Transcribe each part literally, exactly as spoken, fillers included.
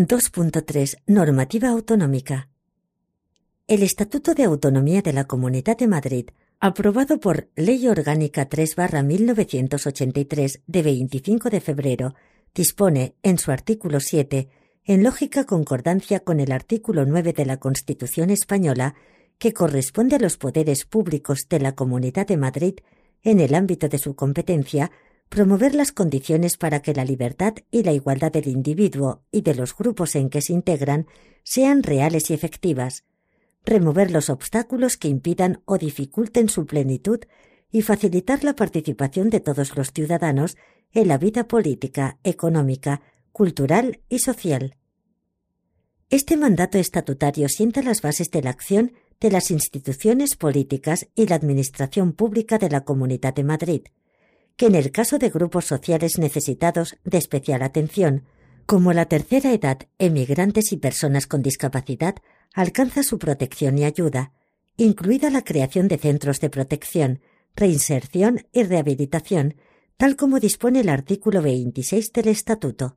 dos punto tres. Normativa autonómica. El Estatuto de Autonomía de la Comunidad de Madrid, aprobado por Ley Orgánica tres barra mil novecientos ochenta y tres de veinticinco de febrero, dispone, en su artículo siete, en lógica concordancia con el artículo nueve de la Constitución española, que corresponde a los poderes públicos de la Comunidad de Madrid, en el ámbito de su competencia, promover las condiciones para que la libertad y la igualdad del individuo y de los grupos en que se integran sean reales y efectivas, remover los obstáculos que impidan o dificulten su plenitud y facilitar la participación de todos los ciudadanos en la vida política, económica, cultural y social. Este mandato estatutario sienta las bases de la acción de las instituciones políticas y la administración pública de la Comunidad de Madrid, que en el caso de grupos sociales necesitados de especial atención, como la tercera edad, emigrantes y personas con discapacidad, alcanza su protección y ayuda, incluida la creación de centros de protección, reinserción y rehabilitación, tal como dispone el artículo veintiséis del Estatuto.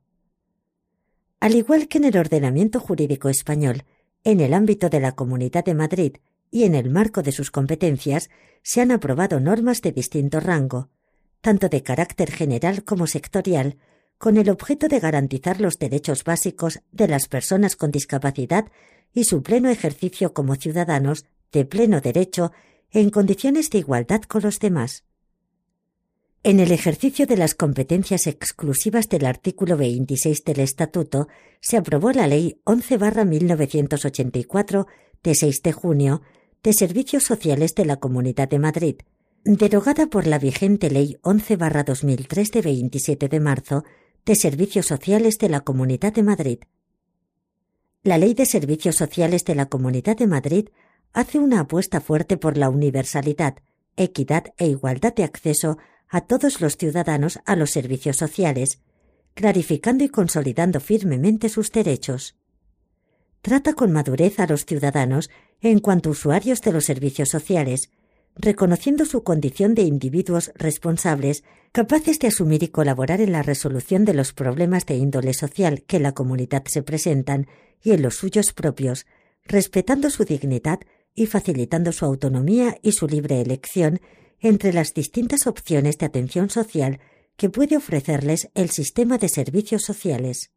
Al igual que en el ordenamiento jurídico español, en el ámbito de la Comunidad de Madrid y en el marco de sus competencias, se han aprobado normas de distinto rango, tanto de carácter general como sectorial, con el objeto de garantizar los derechos básicos de las personas con discapacidad y su pleno ejercicio como ciudadanos de pleno derecho en condiciones de igualdad con los demás. En el ejercicio de las competencias exclusivas del artículo veintiséis del Estatuto, se aprobó la Ley once barra mil novecientos ochenta y cuatro, de seis de junio, de Servicios Sociales de la Comunidad de Madrid, derogada por la vigente Ley once barra dos mil tres de veintisiete de marzo, de Servicios Sociales de la Comunidad de Madrid. La Ley de Servicios Sociales de la Comunidad de Madrid hace una apuesta fuerte por la universalidad, equidad e igualdad de acceso a todos los ciudadanos a los servicios sociales, clarificando y consolidando firmemente sus derechos. Trata con madurez a los ciudadanos en cuanto usuarios de los servicios sociales, reconociendo su condición de individuos responsables, capaces de asumir y colaborar en la resolución de los problemas de índole social que en la comunidad se presentan y en los suyos propios, respetando su dignidad y facilitando su autonomía y su libre elección entre las distintas opciones de atención social que puede ofrecerles el sistema de servicios sociales.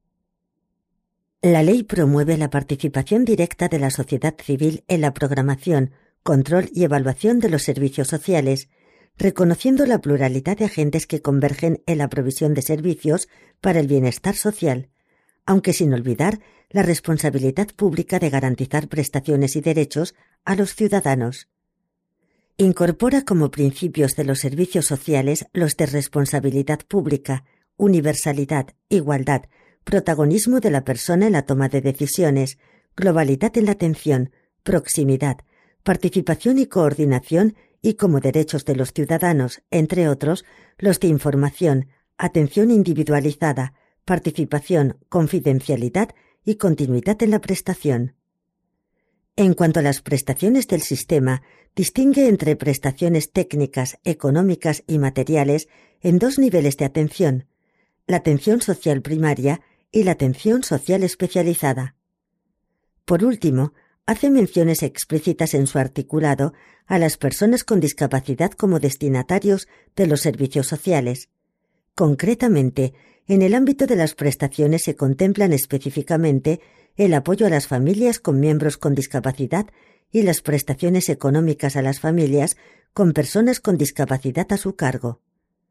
La ley promueve la participación directa de la sociedad civil en la programación, control y evaluación de los servicios sociales, reconociendo la pluralidad de agentes que convergen en la provisión de servicios para el bienestar social, aunque sin olvidar la responsabilidad pública de garantizar prestaciones y derechos a los ciudadanos. Incorpora como principios de los servicios sociales los de responsabilidad pública, universalidad, igualdad, protagonismo de la persona en la toma de decisiones, globalidad en la atención, proximidad, participación y coordinación y como derechos de los ciudadanos, entre otros, los de información, atención individualizada, participación, confidencialidad y continuidad en la prestación. En cuanto a las prestaciones del sistema, distingue entre prestaciones técnicas, económicas y materiales en dos niveles de atención, la atención social primaria y la atención social especializada. Por último, hace menciones explícitas en su articulado a las personas con discapacidad como destinatarios de los servicios sociales. Concretamente, en el ámbito de las prestaciones se contemplan específicamente el apoyo a las familias con miembros con discapacidad y las prestaciones económicas a las familias con personas con discapacidad a su cargo.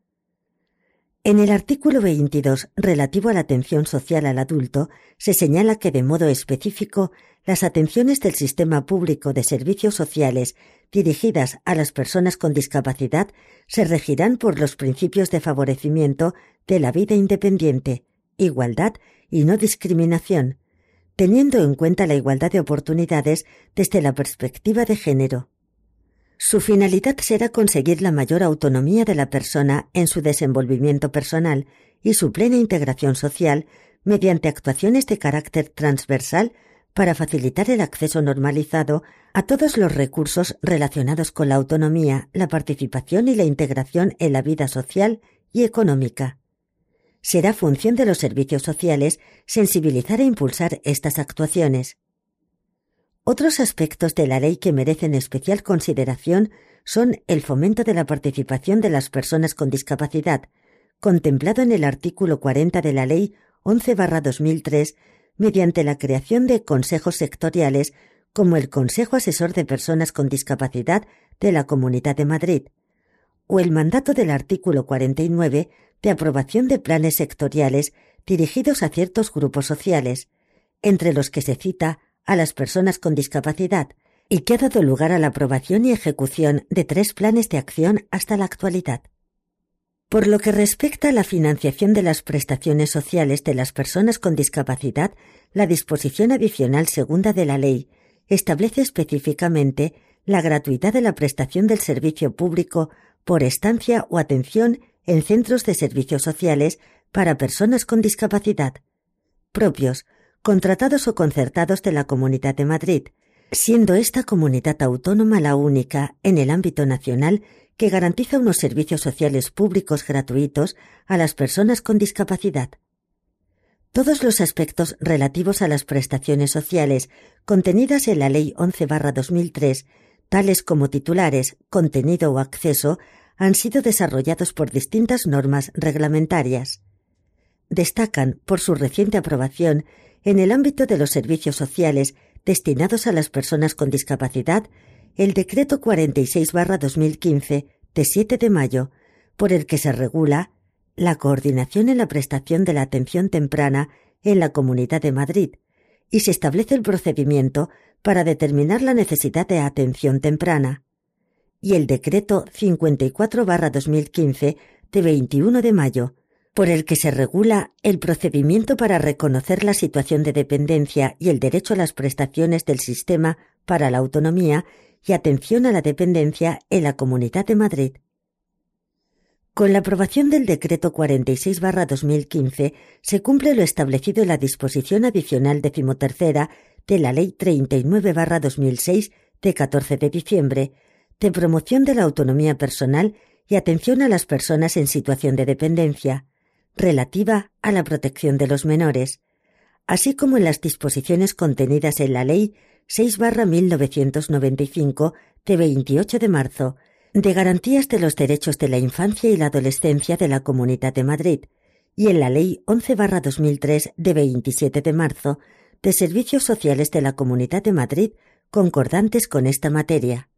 En el artículo veintidós, relativo a la atención social al adulto, se señala que de modo específico las atenciones del sistema público de servicios sociales dirigidas a las personas con discapacidad se regirán por los principios de favorecimiento de la vida independiente, igualdad y no discriminación, teniendo en cuenta la igualdad de oportunidades desde la perspectiva de género. Su finalidad será conseguir la mayor autonomía de la persona en su desenvolvimiento personal y su plena integración social mediante actuaciones de carácter transversal para facilitar el acceso normalizado a todos los recursos relacionados con la autonomía, la participación y la integración en la vida social y económica. Será función de los servicios sociales sensibilizar e impulsar estas actuaciones. Otros aspectos de la ley que merecen especial consideración son el fomento de la participación de las personas con discapacidad, contemplado en el artículo cuarenta de la Ley once barra dos mil tres, mediante la creación de consejos sectoriales como el Consejo Asesor de Personas con Discapacidad de la Comunidad de Madrid, o el mandato del artículo cuarenta y nueve de aprobación de planes sectoriales dirigidos a ciertos grupos sociales, entre los que se cita a las personas con discapacidad, y que ha dado lugar a la aprobación y ejecución de tres planes de acción hasta la actualidad. Por lo que respecta a la financiación de las prestaciones sociales de las personas con discapacidad, la disposición adicional segunda de la ley establece específicamente la gratuidad de la prestación del servicio público por estancia o atención en centros de servicios sociales para personas con discapacidad, propios, contratados o concertados de la Comunidad de Madrid, siendo esta comunidad autónoma la única en el ámbito nacional que garantiza unos servicios sociales públicos gratuitos a las personas con discapacidad. Todos los aspectos relativos a las prestaciones sociales contenidas en la Ley once barra dos mil tres, tales como titulares, contenido o acceso, han sido desarrollados por distintas normas reglamentarias. Destacan, por su reciente aprobación, en el ámbito de los servicios sociales destinados a las personas con discapacidad, el Decreto cuarenta y seis barra dos mil quince, de siete de mayo, por el que se regula la coordinación en la prestación de la atención temprana en la Comunidad de Madrid, y se establece el procedimiento para determinar la necesidad de atención temprana, y el Decreto cincuenta y cuatro barra dos mil quince, de veintiuno de mayo, por el que se regula el procedimiento para reconocer la situación de dependencia y el derecho a las prestaciones del Sistema para la Autonomía y Atención a la Dependencia en la Comunidad de Madrid. Con la aprobación del Decreto cuarenta y seis barra dos mil quince se cumple lo establecido en la disposición adicional decimotercera de la Ley treinta y nueve barra dos mil seis de catorce de diciembre de promoción de la autonomía personal y atención a las personas en situación de dependencia, relativa a la protección de los menores, así como en las disposiciones contenidas en la Ley seis barra mil novecientos noventa y cinco de veintiocho de marzo de garantías de los derechos de la infancia y la adolescencia de la Comunidad de Madrid y en la Ley once barra dos mil tres de veintisiete de marzo de servicios sociales de la Comunidad de Madrid concordantes con esta materia.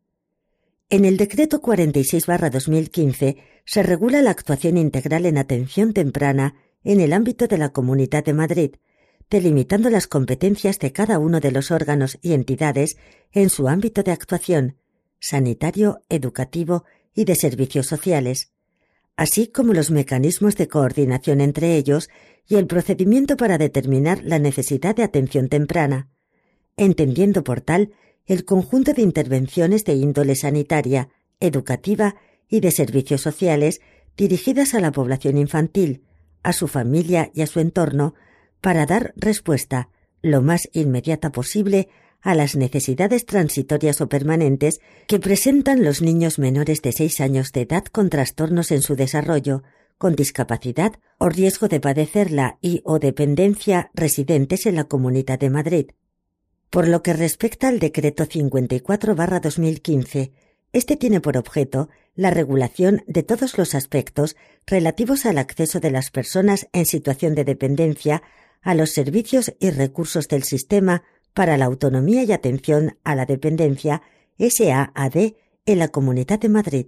En el Decreto cuarenta y seis barra dos mil quince se regula la actuación integral en atención temprana en el ámbito de la Comunidad de Madrid, delimitando las competencias de cada uno de los órganos y entidades en su ámbito de actuación, sanitario, educativo y de servicios sociales, así como los mecanismos de coordinación entre ellos y el procedimiento para determinar la necesidad de atención temprana, entendiendo por tal el conjunto de intervenciones de índole sanitaria, educativa y de servicios sociales dirigidas a la población infantil, a su familia y a su entorno, para dar respuesta, lo más inmediata posible, a las necesidades transitorias o permanentes que presentan los niños menores de seis años de edad con trastornos en su desarrollo, con discapacidad o riesgo de padecerla y o dependencia residentes en la Comunidad de Madrid. Por lo que respecta al Decreto cincuenta y cuatro barra dos mil quince, este tiene por objeto la regulación de todos los aspectos relativos al acceso de las personas en situación de dependencia a los servicios y recursos del Sistema para la Autonomía y Atención a la Dependencia S A A D en la Comunidad de Madrid.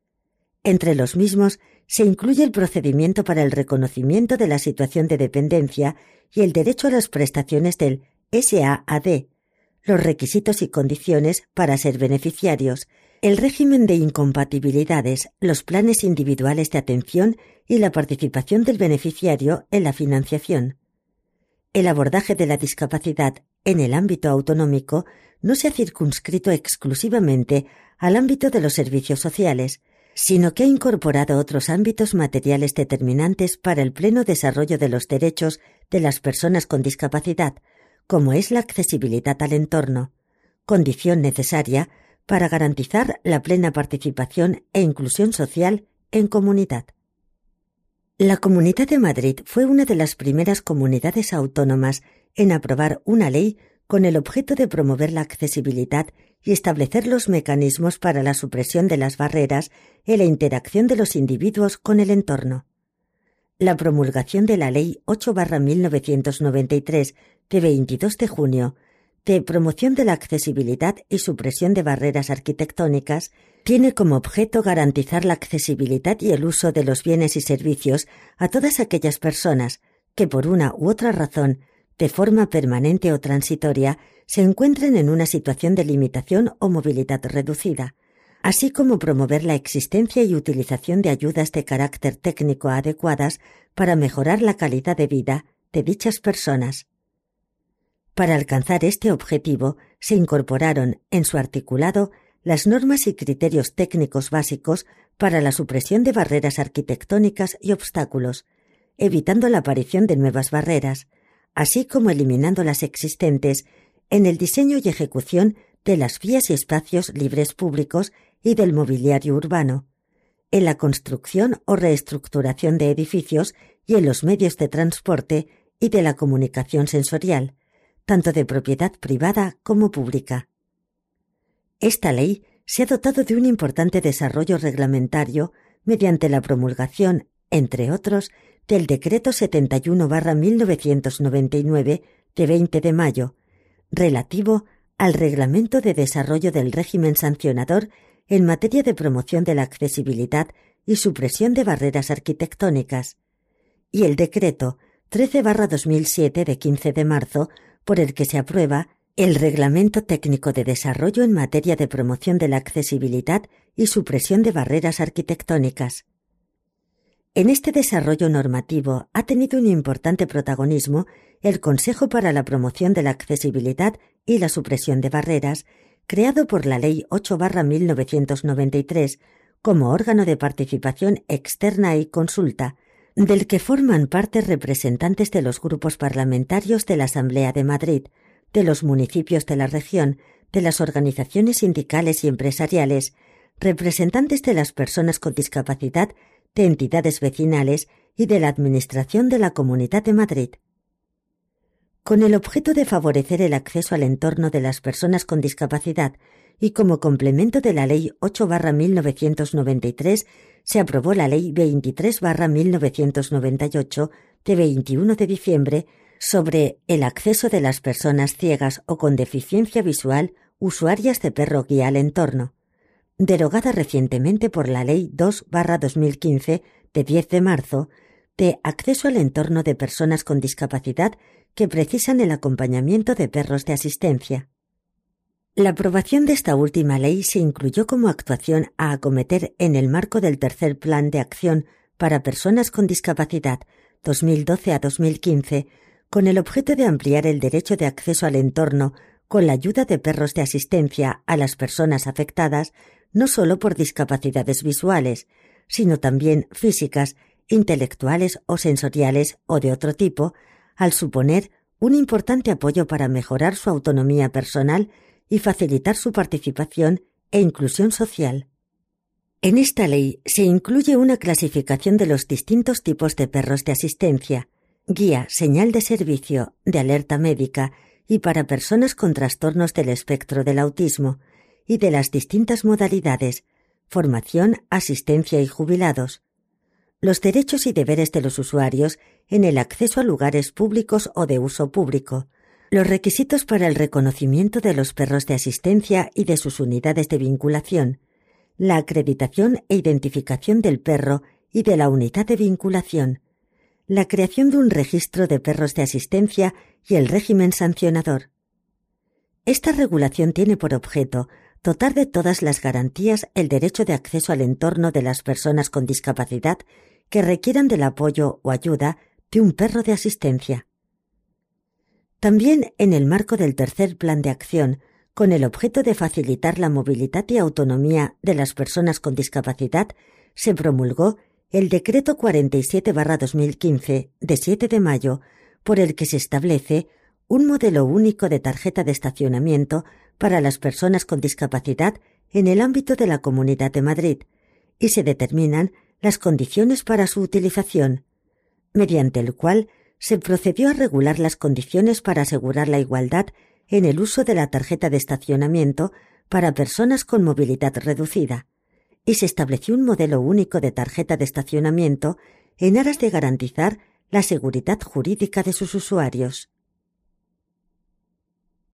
Entre los mismos se incluye el procedimiento para el reconocimiento de la situación de dependencia y el derecho a las prestaciones del S A A D, los requisitos y condiciones para ser beneficiarios, el régimen de incompatibilidades, los planes individuales de atención y la participación del beneficiario en la financiación. El abordaje de la discapacidad en el ámbito autonómico no se ha circunscrito exclusivamente al ámbito de los servicios sociales, sino que ha incorporado otros ámbitos materiales determinantes para el pleno desarrollo de los derechos de las personas con discapacidad, como es la accesibilidad al entorno, condición necesaria para garantizar la plena participación e inclusión social en comunidad. La Comunidad de Madrid fue una de las primeras comunidades autónomas en aprobar una ley con el objeto de promover la accesibilidad y establecer los mecanismos para la supresión de las barreras en la interacción de los individuos con el entorno. La promulgación de la Ley ocho barra mil novecientos noventa y tres de veintidós de junio de promoción de la accesibilidad y supresión de barreras arquitectónicas tiene como objeto garantizar la accesibilidad y el uso de los bienes y servicios a todas aquellas personas que por una u otra razón, de forma permanente o transitoria, se encuentren en una situación de limitación o movilidad reducida, así como promover la existencia y utilización de ayudas de carácter técnico adecuadas para mejorar la calidad de vida de dichas personas. Para alcanzar este objetivo, se incorporaron en su articulado las normas y criterios técnicos básicos para la supresión de barreras arquitectónicas y obstáculos, evitando la aparición de nuevas barreras, así como eliminando las existentes en el diseño y ejecución de las vías y espacios libres públicos y del mobiliario urbano, en la construcción o reestructuración de edificios y en los medios de transporte y de la comunicación sensorial, tanto de propiedad privada como pública. Esta ley se ha dotado de un importante desarrollo reglamentario mediante la promulgación, entre otros, del Decreto setenta y uno barra mil novecientos noventa y nueve de veinte de mayo, relativo al Reglamento de Desarrollo del Régimen Sancionador en materia de promoción de la accesibilidad y supresión de barreras arquitectónicas, y el Decreto trece barra dos mil siete de quince de marzo, por el que se aprueba el Reglamento Técnico de Desarrollo en materia de promoción de la accesibilidad y supresión de barreras arquitectónicas. En este desarrollo normativo ha tenido un importante protagonismo el Consejo para la Promoción de la Accesibilidad y la Supresión de Barreras, creado por la Ley ocho barra mil novecientos noventa y tres como órgano de participación externa y consulta, del que forman parte representantes de los grupos parlamentarios de la Asamblea de Madrid, de los municipios de la región, de las organizaciones sindicales y empresariales, representantes de las personas con discapacidad, de entidades vecinales y de la Administración de la Comunidad de Madrid. Con el objeto de favorecer el acceso al entorno de las personas con discapacidad y como complemento de la Ley ocho barra mil novecientos noventa y tres, se aprobó la Ley veintitrés barra mil novecientos noventa y ocho de veintiuno de diciembre sobre el acceso de las personas ciegas o con deficiencia visual usuarias de perro guía al entorno, derogada recientemente por la Ley dos barra dos mil quince de diez de marzo de acceso al entorno de personas con discapacidad que precisan el acompañamiento de perros de asistencia. La aprobación de esta última ley se incluyó como actuación a acometer en el marco del tercer Plan de Acción para Personas con Discapacidad dos mil doce a dos mil quince, con el objeto de ampliar el derecho de acceso al entorno con la ayuda de perros de asistencia a las personas afectadas no solo por discapacidades visuales, sino también físicas, intelectuales o sensoriales o de otro tipo, al suponer un importante apoyo para mejorar su autonomía personal y facilitar su participación e inclusión social. En esta ley se incluye una clasificación de los distintos tipos de perros de asistencia, guía, señal de servicio, de alerta médica y para personas con trastornos del espectro del autismo, y de las distintas modalidades, formación, asistencia y jubilados, los derechos y deberes de los usuarios en el acceso a lugares públicos o de uso público, los requisitos para el reconocimiento de los perros de asistencia y de sus unidades de vinculación, la acreditación e identificación del perro y de la unidad de vinculación, la creación de un registro de perros de asistencia y el régimen sancionador. Esta regulación tiene por objeto dotar de todas las garantías el derecho de acceso al entorno de las personas con discapacidad que requieran del apoyo o ayuda de un perro de asistencia. También en el marco del tercer Plan de Acción, con el objeto de facilitar la movilidad y autonomía de las personas con discapacidad, se promulgó el Decreto cuarenta y siete barra dos mil quince de siete de mayo, por el que se establece un modelo único de tarjeta de estacionamiento para las personas con discapacidad en el ámbito de la Comunidad de Madrid y se determinan las condiciones para su utilización, mediante el cual se procedió a regular las condiciones para asegurar la igualdad en el uso de la tarjeta de estacionamiento para personas con movilidad reducida, y se estableció un modelo único de tarjeta de estacionamiento en aras de garantizar la seguridad jurídica de sus usuarios.